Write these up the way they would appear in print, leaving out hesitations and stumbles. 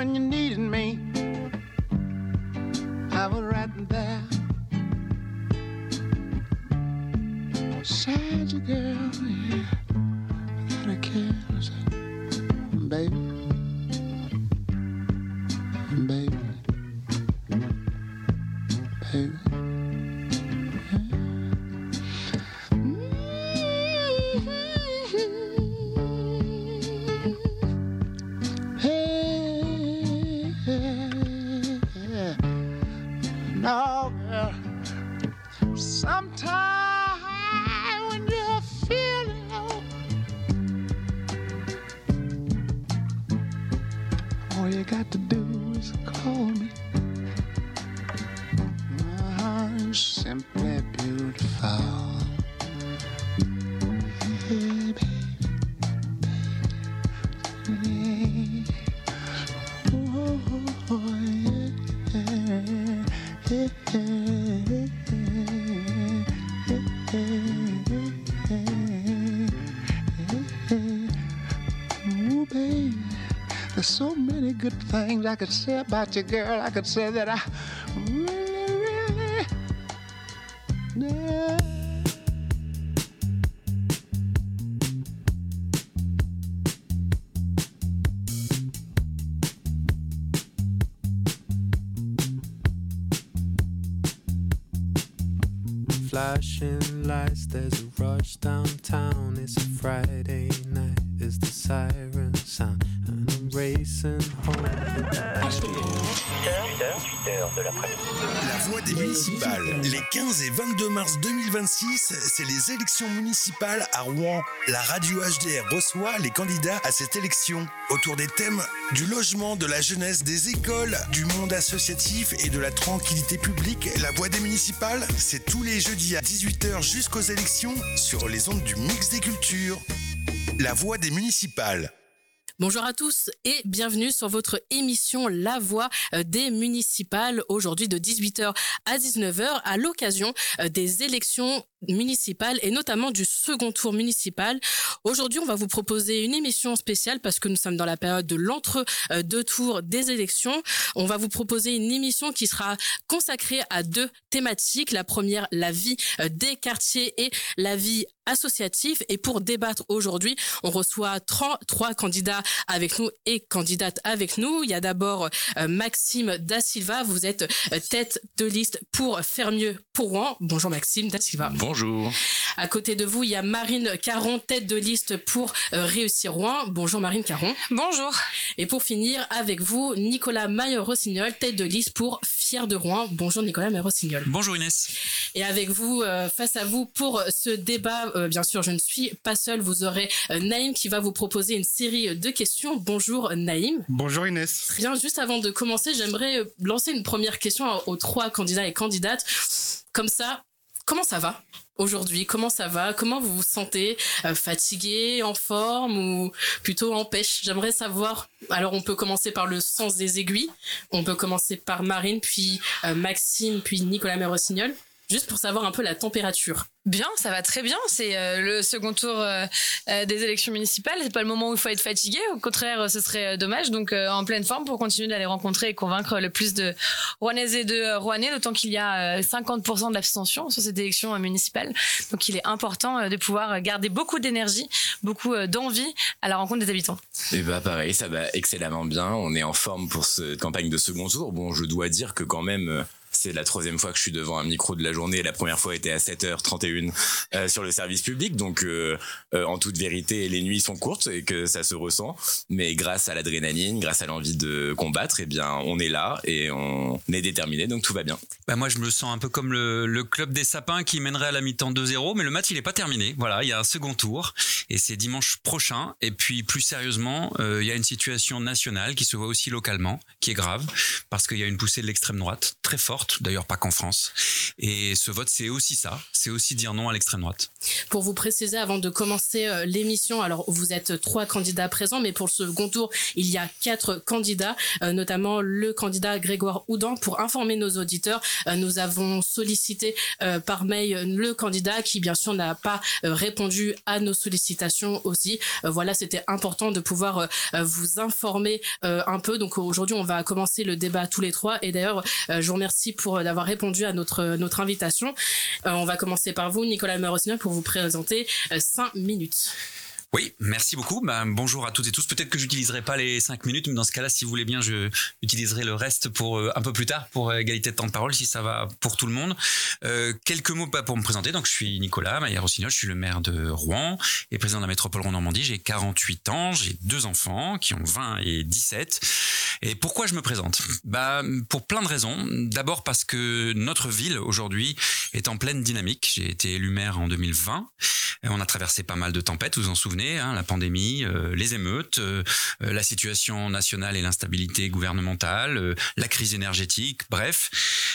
when you needed me. I was right there beside you, girl. Yeah, that I care, baby, baby, baby. No, girl. Sometimes when you're feeling low, all you got to do is call me. I'm simply beautiful. Hey, baby, baby. Oh, yeah. Ooh, baby, there's so many good things I could say about you, girl. I could say that I really, yeah. Flashing lights, there's a rush downtown. It's a Friday night, as the sirens sound, and I'm racing home. 8h de l'après-midi. La voix des municipales. Les 15 et 22 mars 2026, c'est les élections municipales à Rouen. La radio HDR reçoit les candidats à cette élection autour des thèmes du logement, de la jeunesse, des écoles, du monde associatif et de la tranquillité publique. La voix des municipales, c'est tous les jeudis à 18h jusqu'aux élections sur les ondes du Mix des Cultures. La voix des municipales. Bonjour à tous et bienvenue sur votre émission La Voix des municipales, aujourd'hui de 18h à 19h à l'occasion des élections municipales et notamment du second tour municipal. Aujourd'hui, on va vous proposer une émission spéciale parce que nous sommes dans la période de l'entre-deux tours des élections. On va vous proposer une émission qui sera consacrée à deux thématiques. La première, la vie des quartiers et la vie associative. Et pour débattre aujourd'hui, on reçoit trois candidats avec nous et candidates avec nous. Il y a d'abord Maxime Da Silva. Vous êtes tête de liste pour Faire mieux pour Rouen. Bonjour Maxime Da Silva. Bonjour. À côté de vous, il y a Marine Caron, tête de liste pour Réussir Rouen. Bonjour Marine Caron. Bonjour. Et pour finir avec vous, Nicolas Mayer-Rossignol, tête de liste pour Fier de Rouen. Bonjour Nicolas Mayer-Rossignol. Bonjour Inès. Et avec vous, face à vous pour ce débat, bien sûr, je ne suis pas seule. Vous aurez Naïm qui va vous proposer une série de questions. Bonjour Naïm. Bonjour Inès. Bien, juste avant de commencer, j'aimerais lancer une première question aux trois candidats et candidates. Comme ça, comment ça va aujourd'hui? Comment ça va? Comment vous vous sentez? Fatigué, en forme ou plutôt en pêche? J'aimerais savoir. Alors, on peut commencer par le sens des aiguilles. On peut commencer par Marine, puis Maxime, puis Nicolas Mayer-Rossignol. Juste pour savoir un peu la température. Bien, ça va très bien. C'est le second tour des élections municipales. C'est pas le moment où il faut être fatigué. Au contraire, ce serait dommage. Donc, en pleine forme pour continuer d'aller rencontrer et convaincre le plus de Rouennaises et de Rouennais. D'autant qu'il y a 50% d'abstention sur cette élection municipale. Donc, il est important de pouvoir garder beaucoup d'énergie, beaucoup d'envie à la rencontre des habitants. Et bah pareil, ça va excellemment bien. On est en forme pour cette campagne de second tour. Bon, je dois dire que quand même... C'est la troisième fois que je suis devant un micro de la journée. La première fois était à 7h31 sur le service public. Donc, en toute vérité, les nuits sont courtes et que ça se ressent. Mais grâce à l'adrénaline, grâce à l'envie de combattre, eh bien, on est là et on est déterminé. Donc, tout va bien. Bah moi, je me sens un peu comme le club des sapins qui mènerait à la mi-temps 2-0. Mais le match, il est pas terminé. Voilà, il y a un second tour et c'est dimanche prochain. Et puis, plus sérieusement, il y a une situation nationale qui se voit aussi localement, qui est grave parce qu'il y a une poussée de l'extrême droite très forte. vote, d'ailleurs pas qu'en France. Et ce vote, c'est aussi ça, c'est aussi dire non à l'extrême droite. Pour vous préciser, avant de commencer l'émission, alors vous êtes 3 candidats présents, mais pour le second tour, il y a 4 candidats, notamment le candidat Grégoire Houdan. Pour informer nos auditeurs, nous avons sollicité par mail le candidat qui, bien sûr, n'a pas répondu à nos sollicitations aussi. Voilà, c'était important de pouvoir vous informer un peu. Donc aujourd'hui, on va commencer le débat tous les 3. Et d'ailleurs, je vous remercie d'avoir répondu à notre invitation. On va commencer par vous, Nicolas Almer-Rossignol, pour vous présenter 5 minutes. Oui, merci beaucoup. Bonjour à toutes et tous. Peut-être que j'utiliserai pas les 5 minutes, mais dans ce cas-là, si vous voulez bien, je utiliserai le reste pour un peu plus tard, pour égalité de temps de parole, si ça va pour tout le monde. Quelques mots pour me présenter. Donc, je suis Nicolas Almer-Rossignol, je suis le maire de Rouen et président de la métropole Rouen-Normandie. J'ai 48 ans, j'ai 2 enfants qui ont 20 et 17. Et pourquoi je me présente ? Pour plein de raisons. D'abord parce que notre ville, aujourd'hui, est en pleine dynamique. J'ai été élu maire en 2020. On a traversé pas mal de tempêtes, vous vous en souvenez, la pandémie, les émeutes, la situation nationale et l'instabilité gouvernementale, la crise énergétique, bref.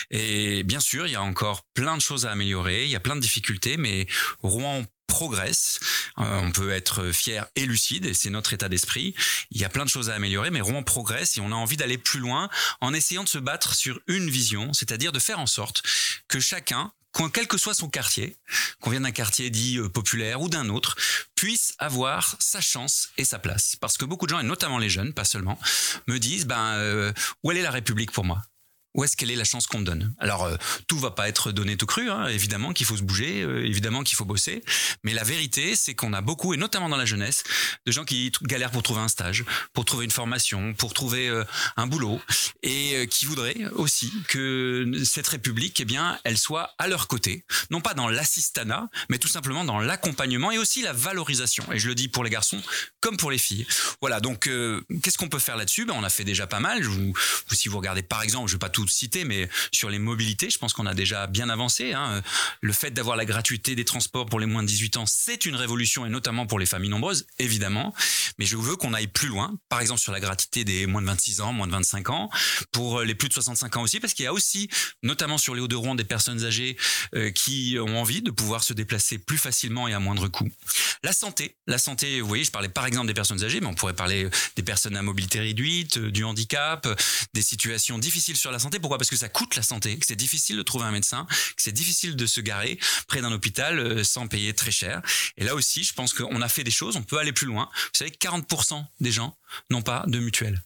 Et bien sûr, il y a encore plein de choses à améliorer, il y a plein de difficultés, mais Rouen progresse, on peut être fier et lucide, et c'est notre état d'esprit. Il y a plein de choses à améliorer, mais Rouen progresse et on a envie d'aller plus loin en essayant de se battre sur une vision, c'est-à-dire de faire en sorte que chacun, quel que soit son quartier, qu'on vienne d'un quartier dit populaire ou d'un autre, puisse avoir sa chance et sa place. Parce que beaucoup de gens, et notamment les jeunes, pas seulement, me disent où elle est la République pour moi ? Où est-ce qu'elle est la chance qu'on me donne ? Alors, tout va pas être donné tout cru, évidemment qu'il faut se bouger, évidemment qu'il faut bosser, mais la vérité, c'est qu'on a beaucoup, et notamment dans la jeunesse, de gens qui galèrent pour trouver un stage, pour trouver une formation, pour trouver un boulot, et qui voudraient aussi que cette République, elle soit à leur côté, non pas dans l'assistanat, mais tout simplement dans l'accompagnement et aussi la valorisation. Et je le dis pour les garçons comme pour les filles. Voilà, donc qu'est-ce qu'on peut faire là-dessus ? On a fait déjà pas mal. Si vous regardez par exemple, je vais pas tout citer, mais sur les mobilités, je pense qu'on a déjà bien avancé. Le fait d'avoir la gratuité des transports pour les moins de 18 ans, c'est une révolution, et notamment pour les familles nombreuses, évidemment. Mais je veux qu'on aille plus loin, par exemple sur la gratuité des moins de 26 ans, moins de 25 ans, pour les plus de 65 ans aussi, parce qu'il y a aussi, notamment sur les Hauts-de-Rouen, des personnes âgées qui ont envie de pouvoir se déplacer plus facilement et à moindre coût. La santé, vous voyez, je parlais par exemple des personnes âgées, mais on pourrait parler des personnes à mobilité réduite, du handicap, des situations difficiles sur la santé. Pourquoi ? Parce que ça coûte la santé, que c'est difficile de trouver un médecin, que c'est difficile de se garer près d'un hôpital sans payer très cher. Et là aussi, je pense qu'on a fait des choses, on peut aller plus loin. Vous savez, 40% des gens n'ont pas de mutuelle.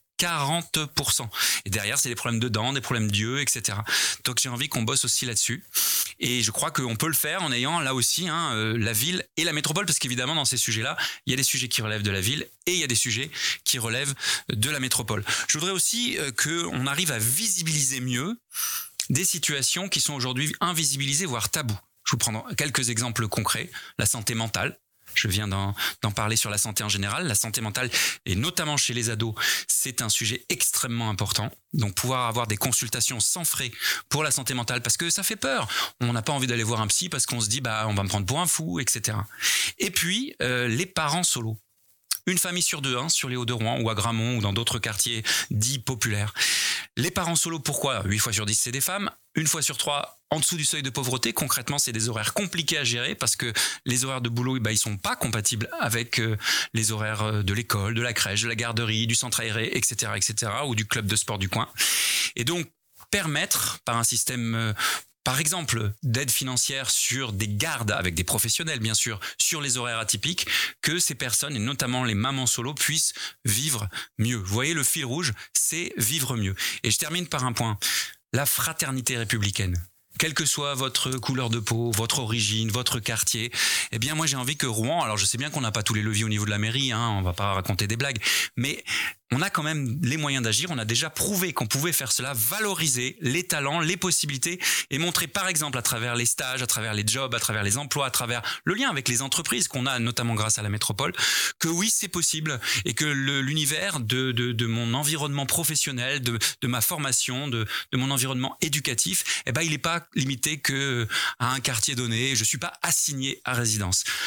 40%. Et derrière, c'est des problèmes de dents, des problèmes d'yeux, etc. Donc j'ai envie qu'on bosse aussi là-dessus. Et je crois qu'on peut le faire en ayant là aussi la ville et la métropole, parce qu'évidemment, dans ces sujets-là, il y a des sujets qui relèvent de la ville et il y a des sujets qui relèvent de la métropole. Je voudrais aussi qu'on arrive à visibiliser mieux des situations qui sont aujourd'hui invisibilisées, voire tabous. Je vous prends quelques exemples concrets. La santé mentale. Je viens d'en parler sur la santé en général. La santé mentale, et notamment chez les ados, c'est un sujet extrêmement important. Donc pouvoir avoir des consultations sans frais pour la santé mentale, parce que ça fait peur. On n'a pas envie d'aller voir un psy parce qu'on se dit on va me prendre pour un fou, etc. Et puis les parents solos. Une famille sur 2, sur les Hauts-de-Rouen ou à Gramont ou dans d'autres quartiers dits populaires. Les parents solos, pourquoi ? 8 fois sur 10, c'est des femmes. 1 fois sur 3, en dessous du seuil de pauvreté. Concrètement, c'est des horaires compliqués à gérer parce que les horaires de boulot, ils sont pas compatibles avec les horaires de l'école, de la crèche, de la garderie, du centre aéré, etc., ou du club de sport du coin. Et donc, permettre, par un système par exemple, d'aide financière sur des gardes avec des professionnels, bien sûr, sur les horaires atypiques, que ces personnes, et notamment les mamans solo, puissent vivre mieux. Vous voyez, le fil rouge, c'est vivre mieux. Et je termine par un point. La fraternité républicaine. Quelle que soit votre couleur de peau, votre origine, votre quartier, moi j'ai envie que Rouen, alors je sais bien qu'on n'a pas tous les leviers au niveau de la mairie, on va pas raconter des blagues, mais on a quand même les moyens d'agir, on a déjà prouvé qu'on pouvait faire cela, valoriser les talents, les possibilités et montrer par exemple à travers les stages, à travers les jobs, à travers les emplois, à travers le lien avec les entreprises qu'on a notamment grâce à la métropole, que oui c'est possible et que l'univers de mon environnement professionnel, de ma formation, de mon environnement éducatif, il n'est pas limité que à un quartier donné, je suis pas assigné à résidence.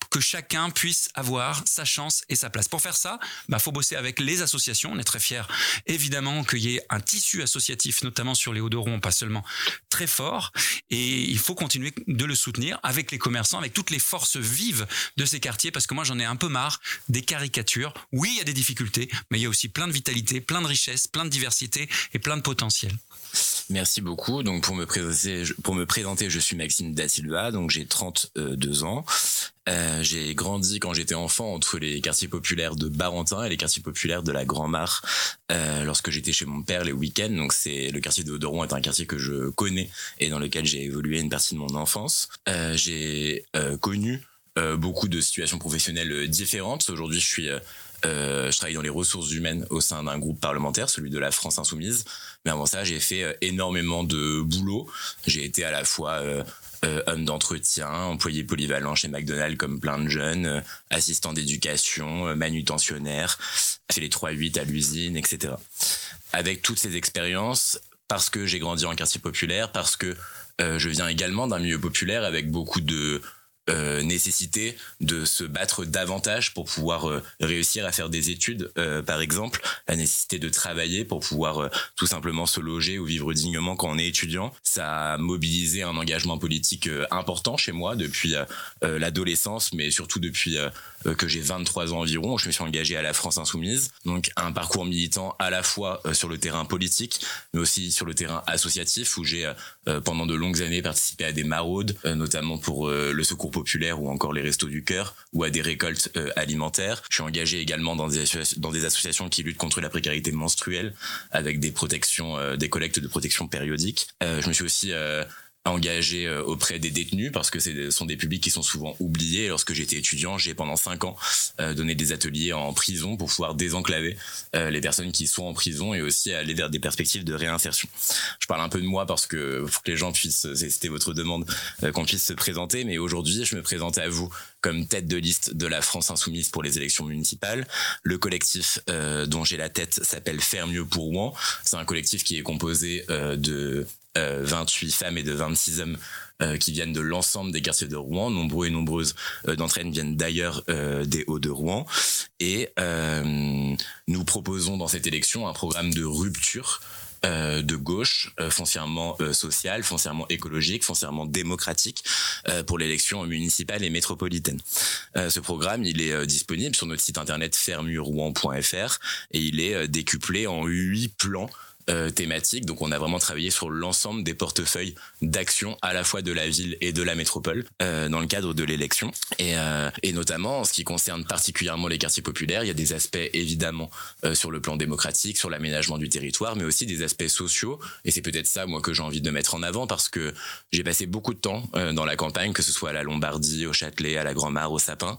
que chacun puisse avoir sa chance et sa place. Pour faire ça, faut bosser avec les associations. On est très fiers, évidemment, qu'il y ait un tissu associatif, notamment sur les Hauts-de-Rouen, pas seulement très fort. Et il faut continuer de le soutenir avec les commerçants, avec toutes les forces vives de ces quartiers, parce que moi, j'en ai un peu marre des caricatures. Oui, il y a des difficultés, mais il y a aussi plein de vitalité, plein de richesse, plein de diversité et plein de potentiel. Merci beaucoup. Donc pour me présenter, je suis Maxime Da Silva, donc j'ai 32 ans. J'ai grandi quand j'étais enfant entre les quartiers populaires de Barentin et les quartiers populaires de la Grand-Mare lorsque j'étais chez mon père les week-ends. Donc c'est le quartier de Hauts-de-Rouen est un quartier que je connais et dans lequel j'ai évolué une partie de mon enfance. J'ai connu beaucoup de situations professionnelles différentes. Aujourd'hui, je travaille dans les ressources humaines au sein d'un groupe parlementaire, celui de la France Insoumise. Mais avant ça, j'ai fait énormément de boulot. J'ai été à la fois homme d'entretien, employé polyvalent chez McDonald's comme plein de jeunes, assistant d'éducation, manutentionnaire, fait les 3-8 à l'usine, etc. Avec toutes ces expériences, parce que j'ai grandi en quartier populaire, parce que je viens également d'un milieu populaire avec beaucoup de nécessité de se battre davantage pour pouvoir réussir à faire des études, par exemple, la nécessité de travailler pour pouvoir tout simplement se loger ou vivre dignement quand on est étudiant. Ça a mobilisé un engagement politique important chez moi depuis l'adolescence, mais surtout depuis que j'ai 23 ans environ. Je me suis engagé à la France Insoumise, donc un parcours militant à la fois sur le terrain politique, mais aussi sur le terrain associatif, où j'ai pendant de longues années participé à des maraudes, notamment pour le secours populaire ou encore les Restos du Cœur, ou à des récoltes alimentaires. Je suis engagé également dans des associations qui luttent contre la précarité menstruelle, avec des protections, des collectes de protection périodiques. Je me suis aussi engagé auprès des détenus parce que ce sont des publics qui sont souvent oubliés. Lorsque j'étais étudiant, j'ai pendant 5 ans donné des ateliers en prison pour pouvoir désenclaver les personnes qui sont en prison et aussi aller vers des perspectives de réinsertion. Je parle un peu de moi parce que faut que les gens puissent, c'était votre demande, qu'on puisse se présenter, mais aujourd'hui je me présente à vous comme tête de liste de la France Insoumise pour les élections municipales. Le collectif dont j'ai la tête s'appelle Faire mieux pour Rouen. C'est un collectif qui est composé de 28 femmes et de 26 hommes qui viennent de l'ensemble des quartiers de Rouen. Nombreux et nombreuses d'entre elles viennent d'ailleurs des Hauts-de-Rouen. Et nous proposons dans cette élection un programme de rupture de gauche, foncièrement sociale, foncièrement écologique, foncièrement démocratique pour l'élection municipale et métropolitaine. Ce programme, il est disponible sur notre site internet fairemieuxrouen.fr et il est décuplé en 8 plans thématique. Donc on a vraiment travaillé sur l'ensemble des portefeuilles d'action à la fois de la ville et de la métropole dans le cadre de l'élection et notamment en ce qui concerne particulièrement les quartiers populaires. Il y a des aspects évidemment sur le plan démocratique, sur l'aménagement du territoire, mais aussi des aspects sociaux, et c'est peut-être ça moi que j'ai envie de mettre en avant parce que j'ai passé beaucoup de temps dans la campagne, que ce soit à la Lombardie, au Châtelet, à la Grand-Mare, au Sapin,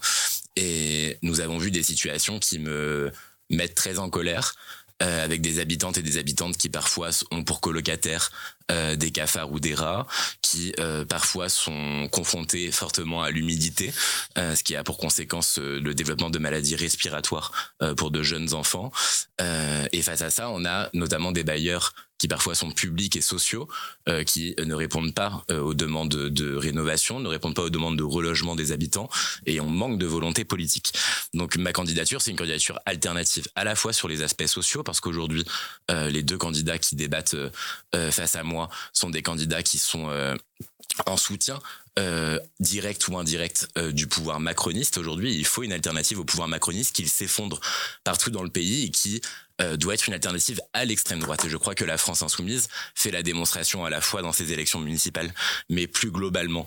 et nous avons vu des situations qui me mettent très en colère, avec des habitantes et des habitantes qui parfois ont pour colocataires des cafards ou des rats, qui parfois sont confrontés fortement à l'humidité, ce qui a pour conséquence le développement de maladies respiratoires pour de jeunes enfants. Et face à ça, on a notamment des bailleurs qui parfois sont publics et sociaux, qui ne répondent pas aux demandes de rénovation, ne répondent pas aux demandes de relogement des habitants, et on manque de volonté politique. Donc ma candidature, c'est une candidature alternative à la fois sur les aspects sociaux, parce qu'aujourd'hui, les deux candidats qui débattent face à moi sont des candidats qui sont en soutien direct ou indirect du pouvoir macroniste. Aujourd'hui, il faut une alternative au pouvoir macroniste qui s'effondre partout dans le pays et qui doit être une alternative à l'extrême droite. Et je crois que la France Insoumise fait la démonstration à la fois dans ces élections municipales, mais plus globalement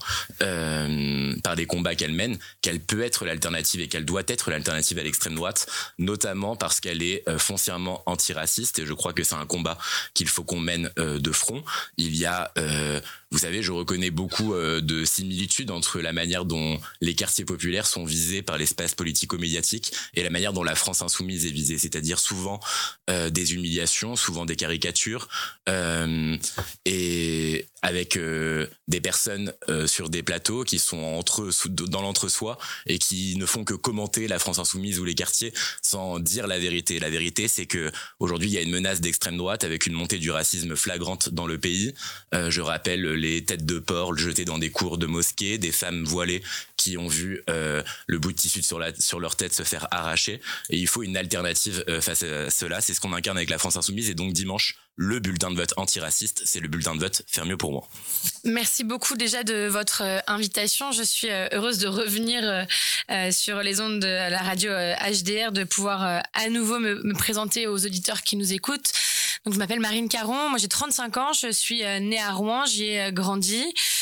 par les combats qu'elle mène, qu'elle peut être l'alternative et qu'elle doit être l'alternative à l'extrême droite, notamment parce qu'elle est foncièrement antiraciste. Et je crois que c'est un combat qu'il faut qu'on mène de front. Il y a, vous savez, je reconnais beaucoup de similitudes entre la manière dont les quartiers populaires sont visés par l'espace politico-médiatique et la manière dont la France Insoumise est visée, c'est-à-dire souvent des humiliations, souvent des caricatures, et avec des personnes sur des plateaux qui sont dans l'entre-soi et qui ne font que commenter la France insoumise ou les quartiers sans dire la vérité. La vérité, c'est que aujourd'hui il y a une menace d'extrême droite avec une montée du racisme flagrante dans le pays. Je rappelle les têtes de porc jetées dans des cours de mosquées, des femmes voilées qui ont vu le bout de tissu sur leur tête se faire arracher. Et il faut une alternative face à cela. C'est ce qu'on incarne avec la France insoumise. Et donc dimanche, le bulletin de vote antiraciste, c'est le bulletin de vote Faire mieux pour moi. Merci beaucoup déjà de votre invitation. Je suis heureuse de revenir sur les ondes de la radio HDR, de pouvoir à nouveau me présenter aux auditeurs qui nous écoutent. Donc, je m'appelle Marine Caron, moi j'ai 35 ans, je suis née à Rouen, j'y ai grandi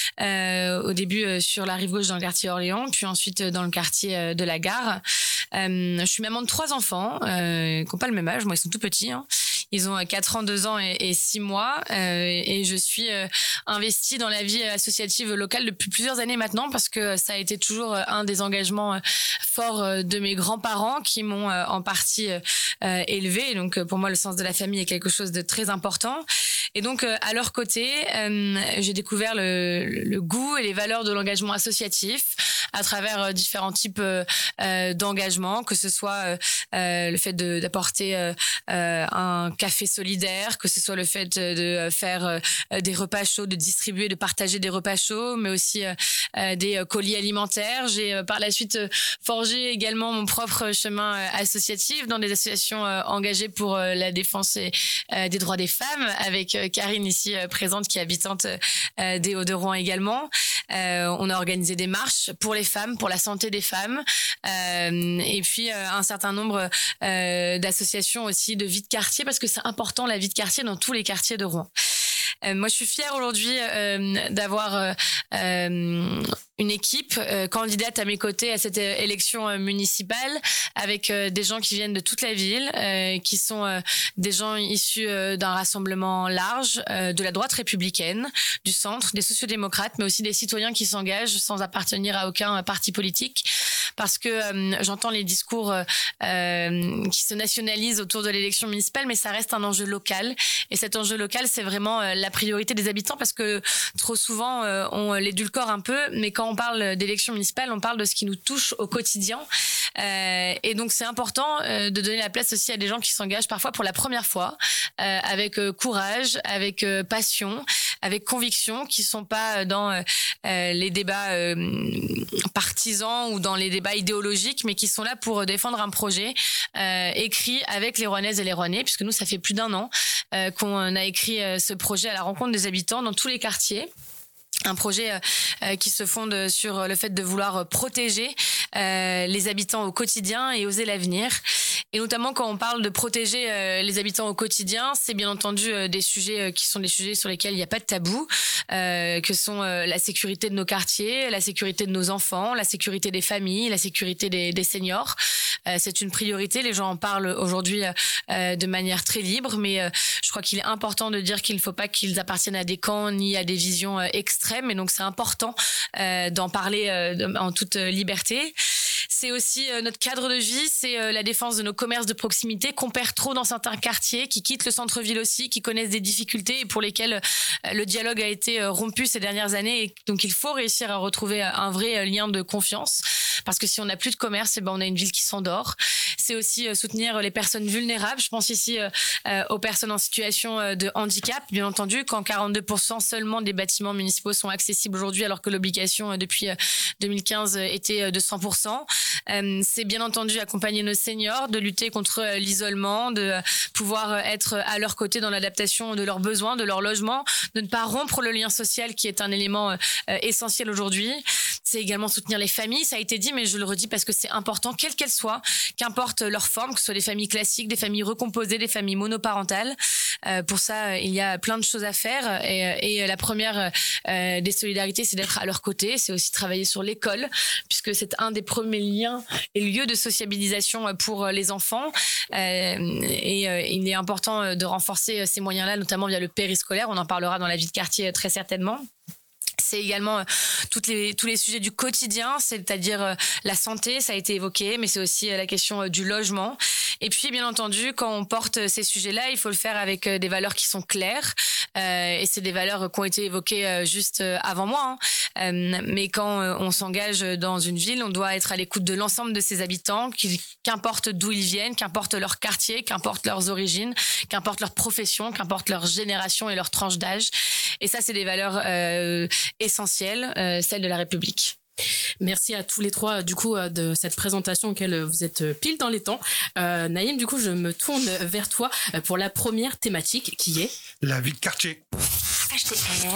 au début sur la rive gauche dans le quartier Orléans, puis ensuite dans le quartier de la Gare. Je suis maman de 3 enfants qui n'ont pas le même âge, moi ils sont tout petits, hein. Ils ont 4 ans, 2 ans et 6 mois et je suis investie dans la vie associative locale depuis plusieurs années maintenant parce que ça a été toujours un des engagements forts de mes grands-parents qui m'ont en partie élevée. Donc pour moi, le sens de la famille est quelque chose de très important. Et donc à leur côté, j'ai découvert le goût et les valeurs de l'engagement associatif à travers différents types d'engagements, que ce soit le fait d'apporter un café solidaire, que ce soit le fait de faire des repas chauds, de distribuer, de partager des repas chauds, mais aussi des colis alimentaires. J'ai par la suite forgé également mon propre chemin associatif dans des associations engagées pour la défense des droits des femmes, avec Karine ici présente qui est habitante des Hauts-de-Rouen également. On a organisé des marches pour les femmes, pour la santé des femmes, et puis un certain nombre d'associations aussi de vie de quartier, parce que c'est important la vie de quartier dans tous les quartiers de Rouen. Moi, je suis fière aujourd'hui d'avoir une équipe candidate à mes côtés à cette élection municipale avec des gens qui viennent de toute la ville, qui sont des gens issus d'un rassemblement large, de la droite républicaine, du centre, des sociodémocrates, mais aussi des citoyens qui s'engagent sans appartenir à aucun parti politique. Parce que j'entends les discours qui se nationalisent autour de l'élection municipale, mais ça reste un enjeu local. Et cet enjeu local, c'est vraiment la priorité des habitants, parce que trop souvent, on l'édulcore un peu, mais quand on parle d'élection municipale, on parle de ce qui nous touche au quotidien. Et donc, c'est important de donner la place aussi à des gens qui s'engagent parfois pour la première fois, avec courage, avec passion, avec conviction, qui sont pas dans les débats partisans ou dans les débats idéologiques, mais qui sont là pour défendre un projet écrit avec les Rouennaises et les Rouennais, puisque nous, ça fait plus d'1 an qu'on a écrit ce projet à la rencontre des habitants dans tous les quartiers. Un projet qui se fonde sur le fait de vouloir protéger les habitants au quotidien et oser l'avenir. Et notamment quand on parle de protéger les habitants au quotidien, c'est bien entendu des sujets qui sont des sujets sur lesquels il n'y a pas de tabou, que sont la sécurité de nos quartiers, la sécurité de nos enfants, la sécurité des familles, la sécurité des seniors. C'est une priorité, les gens en parlent aujourd'hui de manière très libre, mais je crois qu'il est important de dire qu'il ne faut pas qu'ils appartiennent à des camps ni à des visions extrêmes, et donc c'est important d'en parler en toute liberté. C'est aussi notre cadre de vie, c'est la défense de nos commerces de proximité qu'on perd trop dans certains quartiers, qui quittent le centre-ville aussi, qui connaissent des difficultés et pour lesquels le dialogue a été rompu ces dernières années. Et donc il faut réussir à retrouver un vrai lien de confiance, parce que si on n'a plus de commerce, on a une ville qui s'endort. C'est aussi soutenir les personnes vulnérables. Je pense ici aux personnes en situation de handicap, bien entendu, quand 42% seulement des bâtiments municipaux sont accessibles aujourd'hui, alors que l'obligation depuis 2015 était de 100%. C'est bien entendu accompagner nos seniors, de lutter contre l'isolement, de pouvoir être à leur côté dans l'adaptation de leurs besoins, de leur logement, de ne pas rompre le lien social qui est un élément essentiel aujourd'hui. C'est également soutenir les familles, ça a été dit, mais je le redis parce que c'est important, quelles qu'elles soient, qu'importe leur forme, que ce soit des familles classiques, des familles recomposées, des familles monoparentales. Pour ça, il y a plein de choses à faire, et la première des solidarités, c'est d'être à leur côté. C'est aussi travailler sur l'école, puisque c'est un des premiers liens et lieux de sociabilisation pour les enfants, et il est important de renforcer ces moyens-là, notamment via le périscolaire. On en parlera dans la vie de quartier très certainement. C'est également tous les sujets du quotidien, c'est-à-dire la santé, ça a été évoqué, mais c'est aussi la question du logement. Et puis, bien entendu, quand on porte ces sujets-là, il faut le faire avec des valeurs qui sont claires. Et c'est des valeurs qui ont été évoquées juste avant moi. Mais quand on s'engage dans une ville, on doit être à l'écoute de l'ensemble de ses habitants, qu'importe d'où ils viennent, qu'importe leur quartier, qu'importe leurs origines, qu'importe leur profession, qu'importe leur génération et leur tranche d'âge. Et ça, c'est des valeurs essentielles, celles de la République. Merci à tous les trois du coup de cette présentation auquel vous êtes pile dans les temps. Naïm, du coup je me tourne vers toi pour la première thématique qui est la vie de quartier. HTR.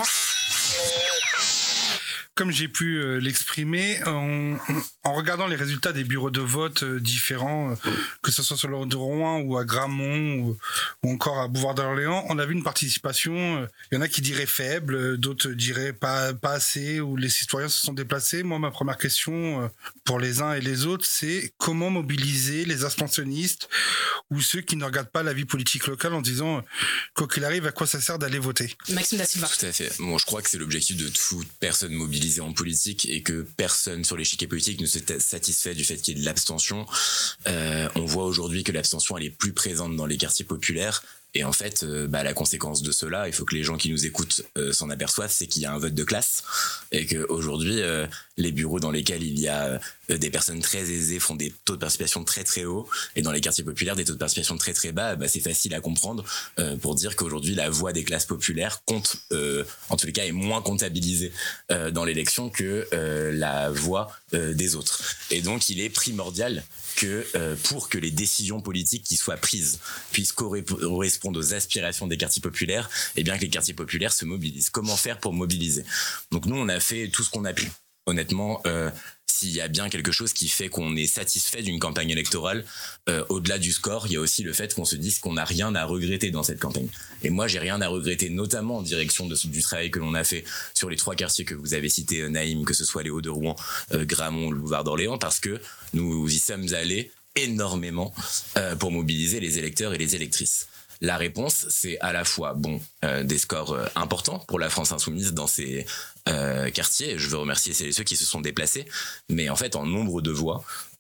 Comme j'ai pu l'exprimer, en regardant les résultats des bureaux de vote différents, que ce soit sur le de Rouen ou à Gramont ou encore à Boulevard d'Orléans, on a vu une participation, il y en a qui diraient faible, d'autres diraient pas assez, ou les citoyens se sont déplacés. Moi, ma première question pour les uns et les autres, c'est comment mobiliser les abstentionnistes ou ceux qui ne regardent pas la vie politique locale en disant, quoi qu'il arrive, à quoi ça sert d'aller voter? Maxime Da Silva. Tout à fait. Bon, je crois que c'est l'objectif de toute personne mobilisée en politique et que personne sur l'échiquier politique ne se satisfait du fait qu'il y ait de l'abstention. On voit aujourd'hui que l'abstention elle est plus présente dans les quartiers populaires. Et en fait, la conséquence de cela, il faut que les gens qui nous écoutent s'en aperçoivent, c'est qu'il y a un vote de classe et qu'aujourd'hui, les bureaux dans lesquels il y a des personnes très aisées font des taux de participation très très hauts et dans les quartiers populaires, des taux de participation très très bas. C'est facile à comprendre pour dire qu'aujourd'hui, la voix des classes populaires compte, en tous les cas, est moins comptabilisée dans l'élection que la voix des autres. Et donc, il est primordial que pour que les décisions politiques qui soient prises puissent correspondre aux aspirations des quartiers populaires, et bien que les quartiers populaires se mobilisent. Comment faire pour mobiliser? Donc nous, on a fait tout ce qu'on a pu. Honnêtement, s'il y a bien quelque chose qui fait qu'on est satisfait d'une campagne électorale, au-delà du score, il y a aussi le fait qu'on se dise qu'on n'a rien à regretter dans cette campagne. Et moi, j'ai rien à regretter, notamment en direction du travail que l'on a fait sur les 3 quartiers que vous avez cités, Naïm, que ce soit les Hauts-de-Rouen, Gramont, le Boulevard d'Orléans, parce que nous y sommes allés énormément pour mobiliser les électeurs et les électrices. La réponse, c'est à la fois des scores importants pour la France insoumise dans ces quartiers. Je veux remercier celles et ceux qui se sont déplacés, mais en fait, en nombre de voix,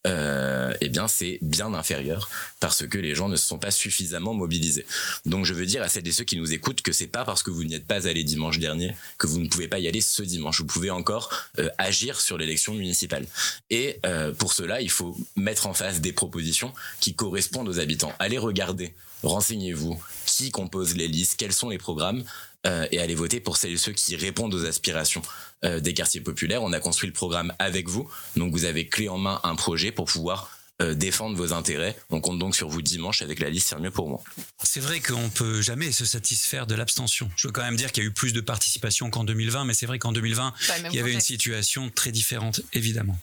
c'est bien inférieur parce que les gens ne se sont pas suffisamment mobilisés. Donc, je veux dire à celles et ceux qui nous écoutent que c'est pas parce que vous n'y êtes pas allés dimanche dernier que vous ne pouvez pas y aller ce dimanche. Vous pouvez encore agir sur l'élection municipale. Et pour cela, il faut mettre en face des propositions qui correspondent aux habitants. Allez regarder. Renseignez-vous qui compose les listes, quels sont les programmes et allez voter pour celles et ceux qui répondent aux aspirations des quartiers populaires. On a construit le programme avec vous, donc vous avez clé en main un projet pour pouvoir défendre vos intérêts. On compte donc sur vous dimanche avec la liste Faire mieux pour moi. C'est vrai qu'on peut jamais se satisfaire de l'abstention. Je veux quand même dire qu'il y a eu plus de participation qu'en 2020, mais c'est vrai qu'en 2020, il y avait une situation très différente, évidemment.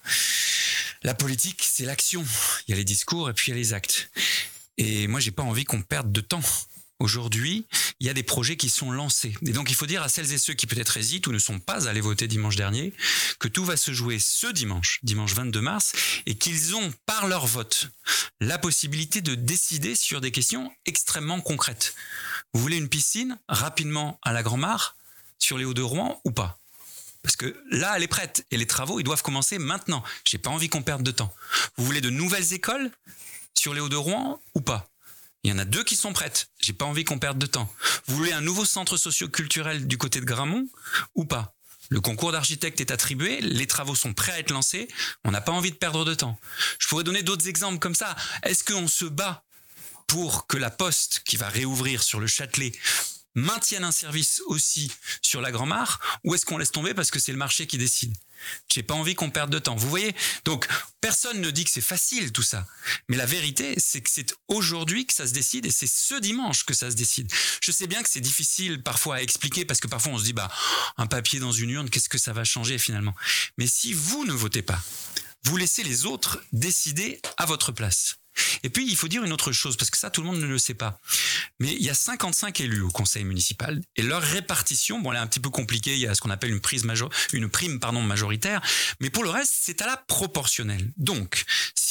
La politique, c'est l'action. Il y a les discours et puis il y a les actes. Et moi, j'ai pas envie qu'on perde de temps. Aujourd'hui, il y a des projets qui sont lancés. Et donc, il faut dire à celles et ceux qui peut-être hésitent ou ne sont pas allés voter dimanche dernier que tout va se jouer ce dimanche 22 mars, et qu'ils ont, par leur vote, la possibilité de décider sur des questions extrêmement concrètes. Vous voulez une piscine rapidement à la Grand-Mare sur les Hauts-de-Rouen ou pas? Parce que là, elle est prête et les travaux, ils doivent commencer maintenant. J'ai pas envie qu'on perde de temps. Vous voulez de nouvelles écoles sur les Hauts-de-Rouen ou pas? Il y en a 2 qui sont prêtes. J'ai pas envie qu'on perde de temps. Vous voulez un nouveau centre socio-culturel du côté de Gramont ou pas? Le concours d'architecte est attribué, les travaux sont prêts à être lancés. On n'a pas envie de perdre de temps. Je pourrais donner d'autres exemples comme ça. Est-ce qu'on se bat pour que la Poste, qui va réouvrir sur le Châtelet, maintienne un service aussi sur la Grand-Mare, ou est-ce qu'on laisse tomber parce que c'est le marché qui décide? J'ai pas envie qu'on perde de temps. Vous voyez? Donc, personne ne dit que c'est facile tout ça. Mais la vérité, c'est que c'est aujourd'hui que ça se décide et c'est ce dimanche que ça se décide. Je sais bien que c'est difficile parfois à expliquer parce que parfois on se dit, un papier dans une urne, qu'est-ce que ça va changer finalement? Mais si vous ne votez pas, vous laissez les autres décider à votre place. Et puis, il faut dire une autre chose, parce que ça, tout le monde ne le sait pas. Mais il y a 55 élus au conseil municipal, et leur répartition, elle est un petit peu compliquée, il y a ce qu'on appelle une prime majoritaire, mais pour le reste, c'est à la proportionnelle. Donc, si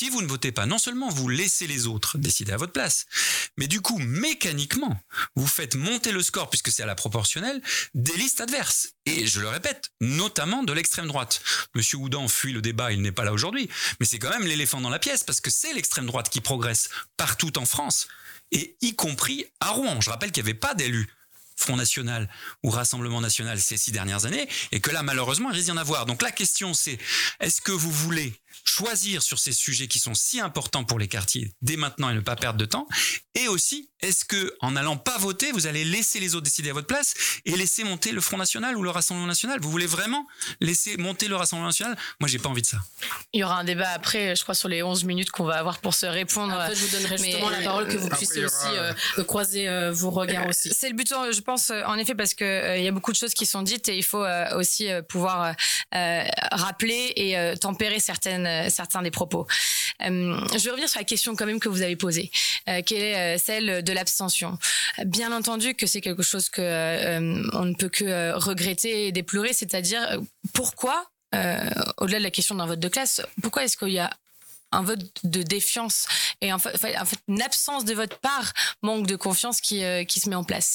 si vous ne votez pas, non seulement vous laissez les autres décider à votre place, mais du coup, mécaniquement, vous faites monter le score, puisque c'est à la proportionnelle, des listes adverses. Et je le répète, notamment de l'extrême droite. Monsieur Houdan fuit le débat, il n'est pas là aujourd'hui, mais c'est quand même l'éléphant dans la pièce, parce que c'est l'extrême droite qui progresse partout en France, et y compris à Rouen. Je rappelle qu'il n'y avait pas d'élus Front National ou Rassemblement National ces 6 dernières années, et que là, malheureusement, il risque d'y en avoir. Donc la question, c'est, est-ce que vous voulez choisir sur ces sujets qui sont si importants pour les quartiers dès maintenant et ne pas perdre de temps? Et aussi, est-ce que en n'allant pas voter, vous allez laisser les autres décider à votre place et laisser monter le Front National ou le Rassemblement National? Vous voulez vraiment laisser monter le Rassemblement National? Moi, j'ai pas envie de ça. Il y aura un débat après, je crois, sur les 11 minutes qu'on va avoir pour se répondre. Après, je vous donnerai justement la parole, que vous puissiez aussi croiser vos regards aussi. C'est le but, je pense, en effet, parce que il y a beaucoup de choses qui sont dites et il faut aussi pouvoir rappeler et tempérer certains des propos. Je vais revenir sur la question quand même que vous avez posée, qui est celle de l'abstention. Bien entendu que c'est quelque chose que on ne peut que regretter et déplorer, c'est-à-dire pourquoi, au-delà de la question d'un vote de classe, pourquoi est-ce qu'il y a un vote de défiance et en fait une absence de vote par manque de confiance qui se met en place.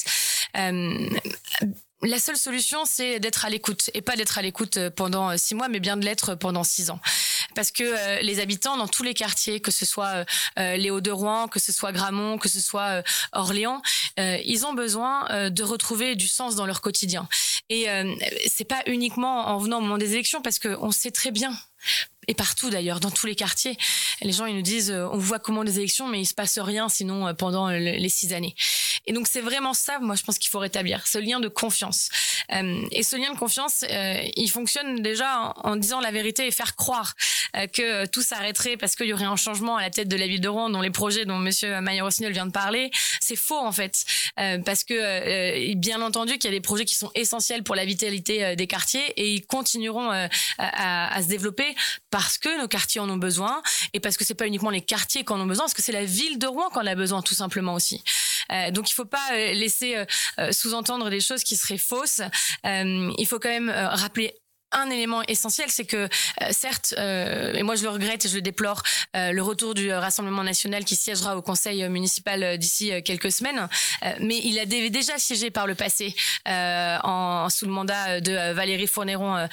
La seule solution, c'est d'être à l'écoute, et pas d'être à l'écoute pendant 6 mois, mais bien de l'être pendant 6 ans. Parce que les habitants dans tous les quartiers, que ce soit les Hauts-de-Rouen, que ce soit Gramont, que ce soit Orléans, ils ont besoin de retrouver du sens dans leur quotidien. Et c'est pas uniquement en venant au moment des élections, parce que on sait très bien, et partout d'ailleurs, dans tous les quartiers, les gens ils nous disent on voit comment les élections, mais il se passe rien sinon pendant les 6 années. Et donc c'est vraiment ça, moi je pense qu'il faut rétablir, ce lien de confiance. Et ce lien de confiance, il fonctionne déjà en disant la vérité et faire croire que tout s'arrêterait parce qu'il y aurait un changement à la tête de la ville de Rouen, dont les projets dont Monsieur Maillot-Rossignol vient de parler. C'est faux en fait, parce que bien entendu qu'il y a des projets qui sont essentiels pour la vitalité des quartiers et ils continueront à se développer parce que nos quartiers en ont besoin et parce que c'est pas uniquement les quartiers qui en ont besoin, parce que c'est la ville de Rouen qui en a besoin tout simplement aussi. Donc il faut pas laisser sous-entendre des choses qui seraient fausses. Il faut quand même rappeler un élément essentiel, c'est que certes, et moi je le regrette et je le déplore, le retour du Rassemblement National qui siégera au conseil municipal d'ici quelques semaines, mais il a déjà siégé par le passé sous le mandat de Valérie Fournéron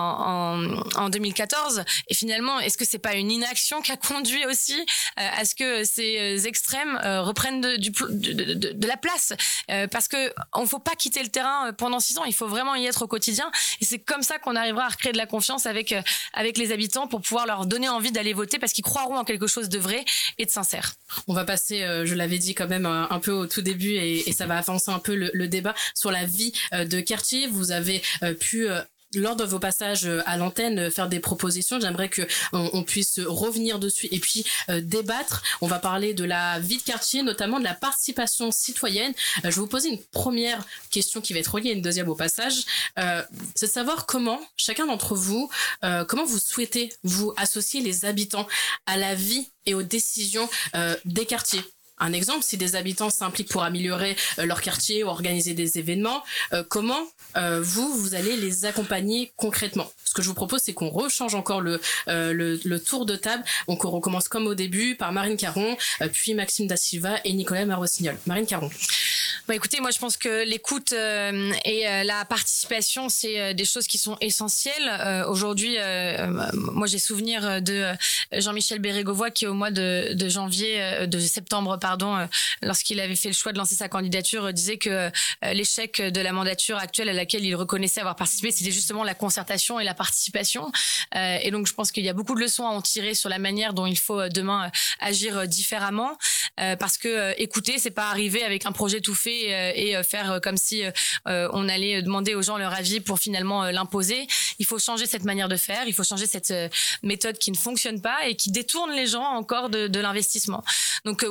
en 2014, et finalement est-ce que c'est pas une inaction qui a conduit aussi à ce que ces extrêmes reprennent de la place, parce que on faut pas quitter le terrain pendant 6 ans, il faut vraiment y être au quotidien, et c'est comme ça qu'on arrivera à recréer de la confiance avec les habitants pour pouvoir leur donner envie d'aller voter parce qu'ils croiront en quelque chose de vrai et de sincère. On va passer, je l'avais dit quand même un peu au tout début et ça va avancer un peu le débat sur la vie de quartier. Vous avez pu lors de vos passages à l'antenne faire des propositions. J'aimerais que on puisse revenir dessus et puis débattre. On va parler de la vie de quartier, notamment de la participation citoyenne. Je vais vous poser une première question qui va être reliée à une deuxième au passage. C'est de savoir comment chacun d'entre vous, comment vous souhaitez vous associer les habitants à la vie et aux décisions des quartiers. Un exemple, si des habitants s'impliquent pour améliorer leur quartier ou organiser des événements, comment vous allez les accompagner concrètement? Ce que je vous propose, c'est qu'on rechange encore le tour de table. Donc on recommence comme au début par Marine Caron, puis Maxime Da Silva et Nicolas Maillot-Rossignol. Marine Caron. Bah écoutez, moi je pense que l'écoute et la participation, c'est des choses qui sont essentielles. Aujourd'hui, moi j'ai souvenir de Jean-Michel Bérégovoy qui au mois de septembre, lorsqu'il avait fait le choix de lancer sa candidature, disait que l'échec de la mandature actuelle à laquelle il reconnaissait avoir participé, c'était justement la concertation et la participation. Et donc je pense qu'il y a beaucoup de leçons à en tirer sur la manière dont il faut demain agir différemment, parce que écouter, c'est pas arriver avec un projet tout fait et faire comme si on allait demander aux gens leur avis pour finalement l'imposer. Il faut changer cette manière de faire, il faut changer cette méthode qui ne fonctionne pas et qui détourne les gens encore de l'investissement. Donc oui,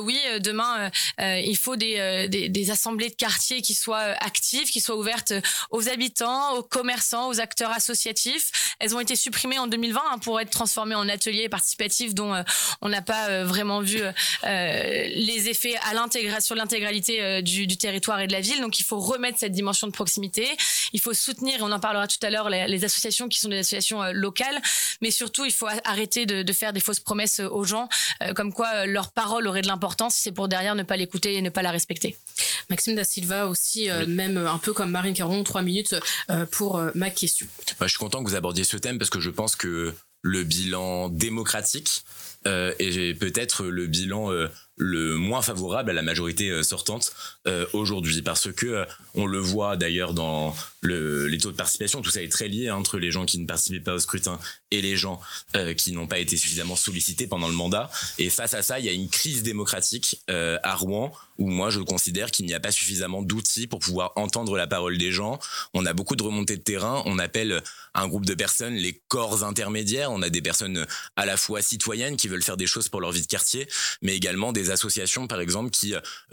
demain, il faut des assemblées de quartier qui soient actives, qui soient ouvertes aux habitants, aux commerçants, aux acteurs associatifs. Elles ont été supprimées en 2020 pour être transformées en ateliers participatifs dont on n'a pas vraiment vu les effets sur l'intégralité du territoire et de la ville. Donc il faut remettre cette dimension de proximité. Il faut soutenir, et on en parlera tout à l'heure, les associations qui sont des associations locales. Mais surtout, il faut arrêter de faire des fausses promesses aux gens, comme quoi leur parole aurait de l'importance si c'est pour derrière ne pas l'écouter et ne pas la respecter. Maxime Da Silva aussi, même un peu comme Marine Caron, 3 minutes pour ma question. Je suis content que vous abordiez ce thème parce que je pense que le bilan démocratique est peut-être le bilan le moins favorable à la majorité sortante aujourd'hui, parce que on le voit d'ailleurs dans les taux de participation, tout ça est très lié entre les gens qui ne participaient pas au scrutin et les gens qui n'ont pas été suffisamment sollicités pendant le mandat. Et face à ça, il y a une crise démocratique à Rouen, où moi je considère qu'il n'y a pas suffisamment d'outils pour pouvoir entendre la parole des gens. On a beaucoup de remontées de terrain, on appelle un groupe de personnes les corps intermédiaires. On a des personnes à la fois citoyennes qui veulent faire des choses pour leur vie de quartier, mais également des associations par exemple qui